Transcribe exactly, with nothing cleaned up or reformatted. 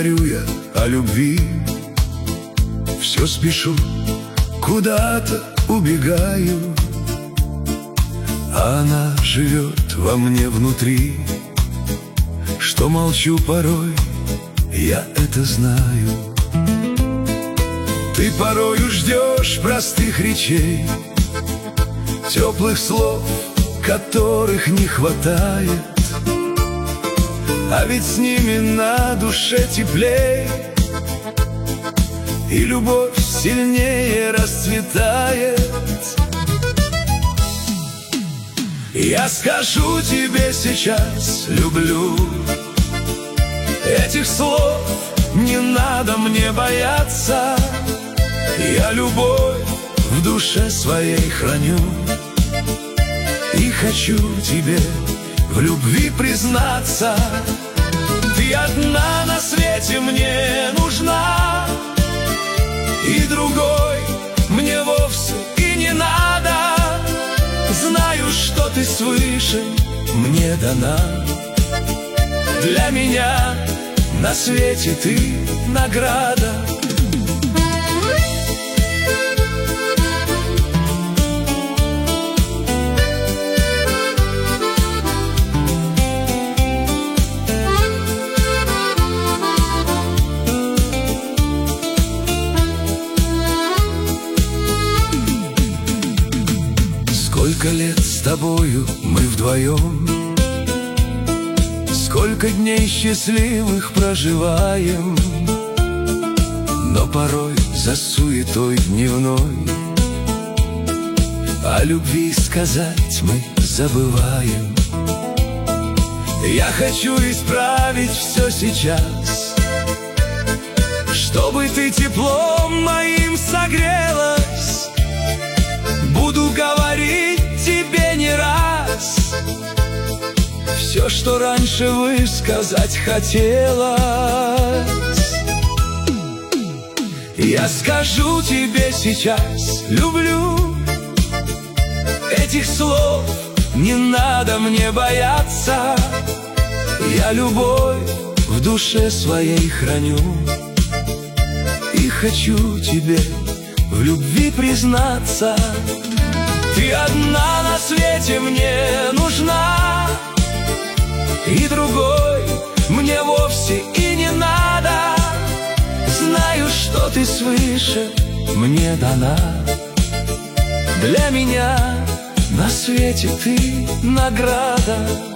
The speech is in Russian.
говорю я о любви, все спешу, куда-то убегаю, а она живет во мне внутри. Что молчу порой, я это знаю. Ты порою ждешь простых речей, теплых слов, которых не хватает, а ведь с ними на душе теплей, и любовь сильнее расцветает. Я скажу тебе сейчас люблю, этих слов не надо мне бояться. Я любовь в душе своей храню и хочу тебе в любви признаться. Ты одна на свете мне нужна, и другой мне вовсе и не надо. Знаю, что ты свыше мне дана. Для меня на свете ты награда. Сколько лет с тобою мы вдвоем, сколько дней счастливых проживаем, но порой за суетой дневной о любви сказать мы забываем. Я хочу исправить все сейчас, чтобы ты теплом моим согрелась. Буду говорить тебе не раз все, что раньше высказать хотелось. Я скажу тебе сейчас люблю, этих слов не надо мне бояться. Я любовь в душе своей храню и хочу тебе в любви признаться. Ты одна на свете мне нужна, и другой мне вовсе и не надо. Знаю, что ты свыше мне дана. Для меня на свете ты награда.